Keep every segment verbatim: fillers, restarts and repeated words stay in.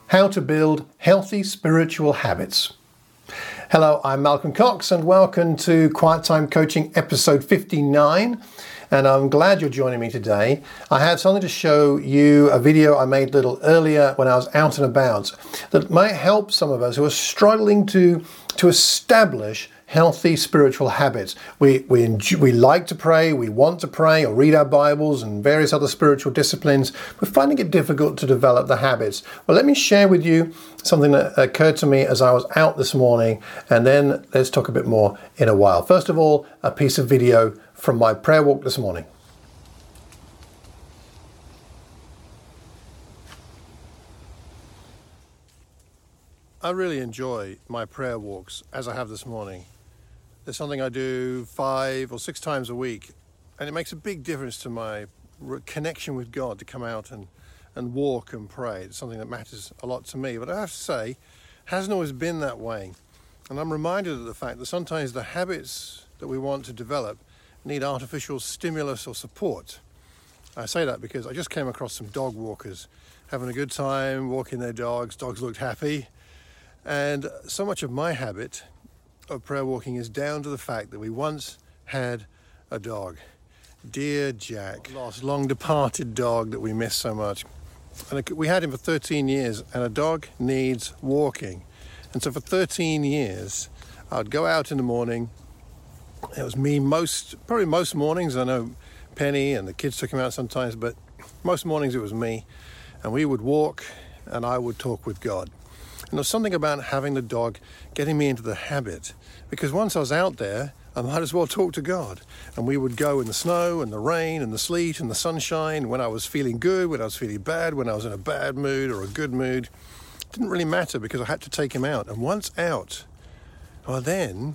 How to Build Healthy Spiritual Habits. Hello, I'm Malcolm Cox and welcome to Quiet Time Coaching episode fifty-nine. And I'm glad you're joining me today. I had something to show you, a video I made a little earlier when I was out and about, that might help some of us who are struggling to, to establish healthy spiritual habits. We, we, enjoy, we like to pray, we want to pray or read our Bibles and various other spiritual disciplines. We're finding it difficult to develop the habits. Well, let me share with you something that occurred to me as I was out this morning, and then let's talk a bit more in a while. First of all, a piece of video from my prayer walk this morning. I really enjoy my prayer walks as I have this morning. It's something I do five or six times a week, and it makes a big difference to my connection with God to come out and, and walk and pray. It's something that matters a lot to me, but I have to say, it hasn't always been that way. And I'm reminded of the fact that sometimes the habits that we want to develop need artificial stimulus or support. I say that because I just came across some dog walkers having a good time, walking their dogs. Dogs looked happy. And so much of my habit of prayer walking is down to the fact that we once had a dog. Dear Jack, lost, long departed dog that we miss so much. And we had him for thirteen years, and a dog needs walking. And so for thirteen years, I'd go out in the morning. It was me most, probably most mornings. I know Penny and the kids took him out sometimes, but most mornings it was me. And we would walk and I would talk with God. And there was something about having the dog getting me into the habit, because once I was out there, I might as well talk to God. And we would go in the snow and the rain and the sleet and the sunshine, when I was feeling good, when I was feeling bad, when I was in a bad mood or a good mood. It didn't really matter because I had to take him out. And once out, well then,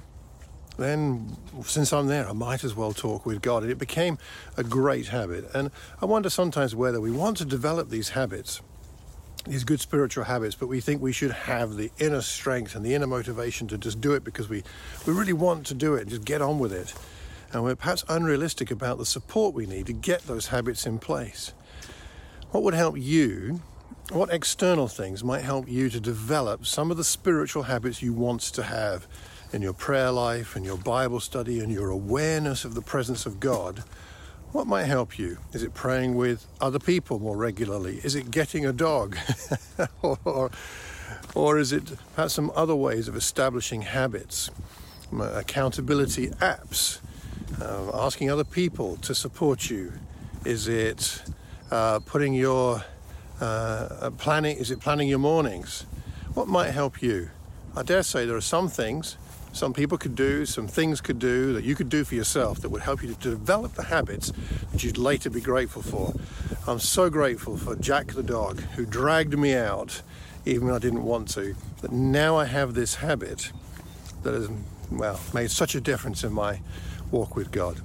then since I'm there, I might as well talk with God. And it became a great habit. And I wonder sometimes whether we want to develop these habits, these good spiritual habits, but we think we should have the inner strength and the inner motivation to just do it because we, we really want to do it and just get on with it. And we're perhaps unrealistic about the support we need to get those habits in place. What would help you? What external things might help you to develop some of the spiritual habits you want to have in your prayer life, in your Bible study, and your awareness of the presence of God? What might help you? Is it praying with other people more regularly? Is it getting a dog? or, or is it perhaps some other ways of establishing habits? Accountability apps, uh, asking other people to support you. Is it uh, putting your uh, planning? Is it planning your mornings? What might help you? I dare say there are some things some people could do, some things could do that you could do for yourself that would help you to develop the habits that you'd later be grateful for. I'm so grateful for Jack the dog, who dragged me out even when I didn't want to. That now I have this habit that has, well, made such a difference in my walk with God.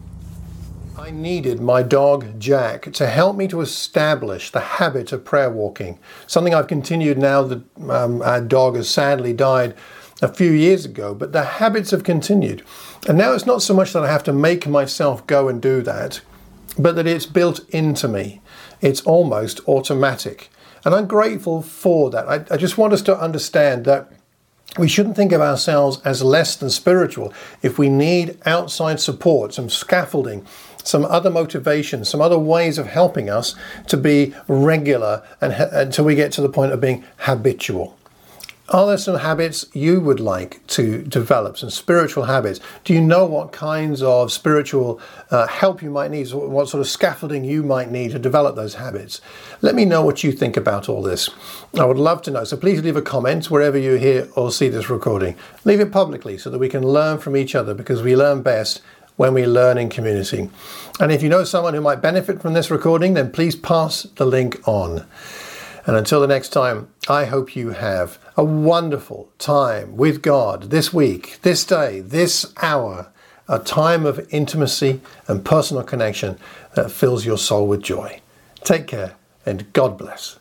I needed my dog Jack to help me to establish the habit of prayer walking, something I've continued now that um, our dog has sadly died a few years ago, but the habits have continued. And now it's not so much that I have to make myself go and do that, but that it's built into me. It's almost automatic. And I'm grateful for that. I, I just want us to understand that we shouldn't think of ourselves as less than spiritual if we need outside support, some scaffolding, some other motivation, some other ways of helping us to be regular and until we get to the point of being habitual. Are there some habits you would like to develop, some spiritual habits? Do you know what kinds of spiritual uh, help you might need, what sort of scaffolding you might need to develop those habits? Let me know what you think about all this. I would love to know. So please leave a comment wherever you hear or see this recording. Leave it publicly so that we can learn from each other, because we learn best when we learn in community. And if you know someone who might benefit from this recording, then please pass the link on. And until the next time, I hope you have a wonderful time with God this week, this day, this hour, a time of intimacy and personal connection that fills your soul with joy. Take care and God bless.